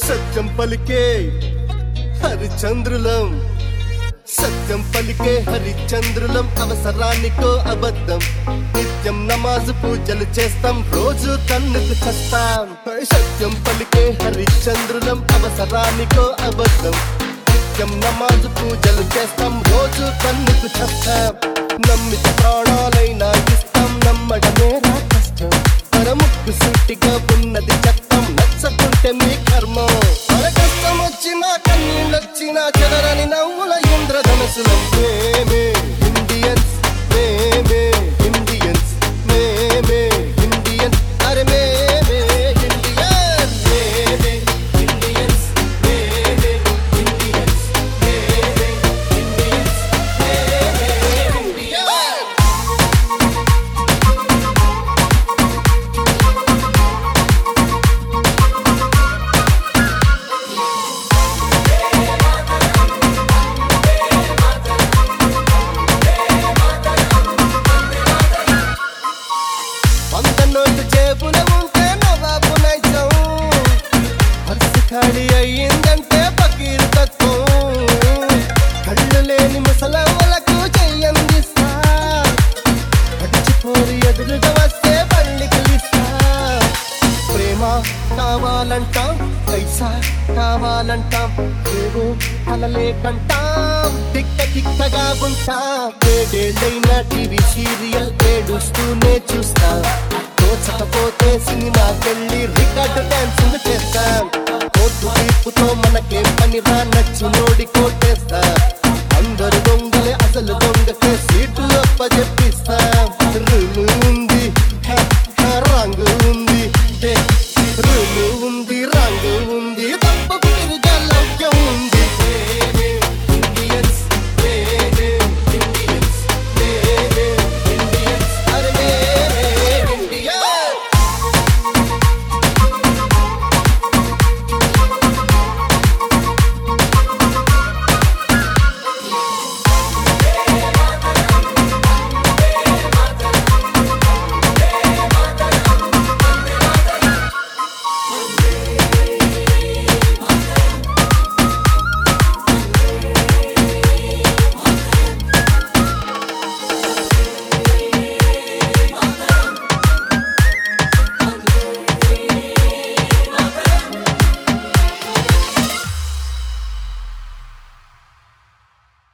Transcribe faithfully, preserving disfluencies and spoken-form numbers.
సత్యం పలికే హరిచంద్రులం సత్యం పలికే హరిచంద్రులం అవసరానికో అబద్ధం నిత్యం నమాజు పూజలు చేస్తాం రోజు తన్నుకు చస్తాం సత్యం పలికే హరిచంద్రులం అవసరానికో అబద్ధం నిత్యం నమాజు పూజలు చేస్తాం రోజు తన్నుకు చస్తాం నమ్మిత ప్రాణాలైనా ఇస్తాం నమ్మడమే రా కష్టం పరముక్కు సూటిగా ఉన్నది చట్టం నచ్చకుంటే మీ కర్మం మన కష్టం వచ్చినా కన్నీళ్ళొచ్చినా చెదరని నవ్వుల ఇంద్రధనసులం మేమే ఇండియన్స్ మేమే ఇండియన్స్ మేమే ఇండియన్స్ అరే మేమే ఇండియన్స్ మేమే ఇండియన్స్ మేమే ఇండియన్స్ మేమే ఇండియన్స్ మేమే ఇండియన్స్ నోటు చేపున ఉంటే నవాబు నైజం పర్సు ఖాళీ అయ్యిందంటే పకీరు తత్వం కళ్ళు లేని ముసలమ్మలకు చెయ్యందిస్తా పడిచిపోరి ఎదురుగా వస్తే పళ్ళికిలిస్తా ప్రేమ కావాలంటాం పైసా కావాలంటాం ఏవో కలలే కంటాం తిక్క తిక్కగా ఉంటాం ఏడేళ్ళైనా టీవీ సీరియల్ ఏడుస్తూనే చూస్తా తోచకపోతే సినిమాకెళ్ళి రికార్డు డాన్సులు చేస్తాం కోర్టు తీర్పుతో మనకేం పని రా నచ్చి నోడి కోటేస్తాం